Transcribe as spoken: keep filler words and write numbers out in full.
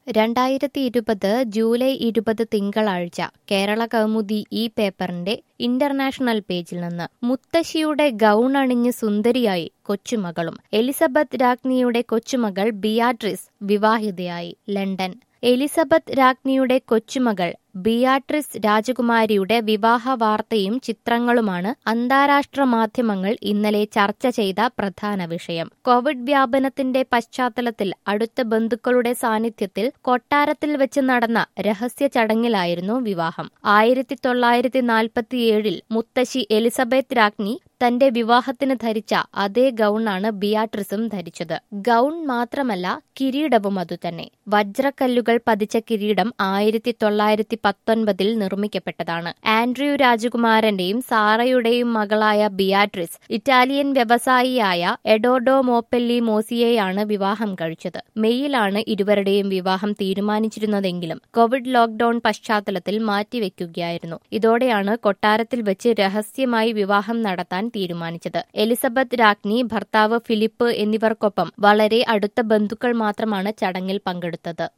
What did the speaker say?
രണ്ടായിരത്തി ഇരുപത് ജൂലൈ ഇരുപത് തിങ്കളാഴ്ച കേരള കൗമുദി ഈ പേപ്പറിന്റെ ഇന്റർനാഷണൽ പേജിൽ നിന്ന് മുത്തശ്ശിയുടെ ഗൗൺ അണിഞ്ഞ് സുന്ദരിയായി കൊച്ചുമകളും. എലിസബത്ത് രാജ്ഞിയുടെ കൊച്ചുമകൾ ബിയാട്രിസ് വിവാഹിതയായി. ലണ്ടൻ. എലിസബത്ത് രാജ്ഞിയുടെ കൊച്ചുമകൾ ബിയാട്രിസ് രാജകുമാരിയുടെ വിവാഹ വാർത്തയും ചിത്രങ്ങളുമാണ് അന്താരാഷ്ട്ര മാധ്യമങ്ങൾ ഇന്നലെ ചർച്ച ചെയ്ത പ്രധാന വിഷയം. കോവിഡ് വ്യാപനത്തിന്റെ പശ്ചാത്തലത്തിൽ അടുത്ത ബന്ധുക്കളുടെ സാന്നിധ്യത്തിൽ കൊട്ടാരത്തിൽ വെച്ച് നടന്ന രഹസ്യ ചടങ്ങിലായിരുന്നു വിവാഹം. ആയിരത്തി തൊള്ളായിരത്തി നാൽപ്പത്തിയേഴിൽ മുത്തശ്ശി എലിസബത്ത് രാജ്ഞി തന്റെ വിവാഹത്തിന് ധരിച്ച അതേ ഗൗണാണ് ബിയാട്രിസും ധരിച്ചത്. ഗൗൺ മാത്രമല്ല, കിരീടവും അതുതന്നെ. വജ്രക്കല്ലുകൾ പതിച്ച കിരീടം ആയിരത്തി തൊള്ളായിരത്തി പത്തൊൻപതിൽ നിർമ്മിക്കപ്പെട്ടതാണ്. ആൻഡ്രൂ രാജകുമാരന്റെയും സാറയുടെയും മകളായ ബിയാട്രിസ് ഇറ്റാലിയൻ വ്യവസായിയായ എഡോർഡോ മോപ്പെല്ലി മോസിയെയാണ് വിവാഹം കഴിച്ചത്. മെയ്യിലാണ് ഇരുവരുടെയും വിവാഹം തീരുമാനിച്ചിരുന്നതെങ്കിലും കോവിഡ് ലോക്ഡൌൺ പശ്ചാത്തലത്തിൽ മാറ്റിവെക്കുകയായിരുന്നു. ഇതോടെയാണ് കൊട്ടാരത്തിൽ വെച്ച് രഹസ്യമായി വിവാഹം നടത്താൻ തീരുമാനിച്ചത്. എലിസബത്ത് രാജ്ഞി, ഭർത്താവ് ഫിലിപ്പ് എന്നിവർക്കൊപ്പം വളരെ അടുത്ത ബന്ധുക്കൾ മാത്രമാണ് ചടങ്ങിൽ പങ്കെടുത്തത്.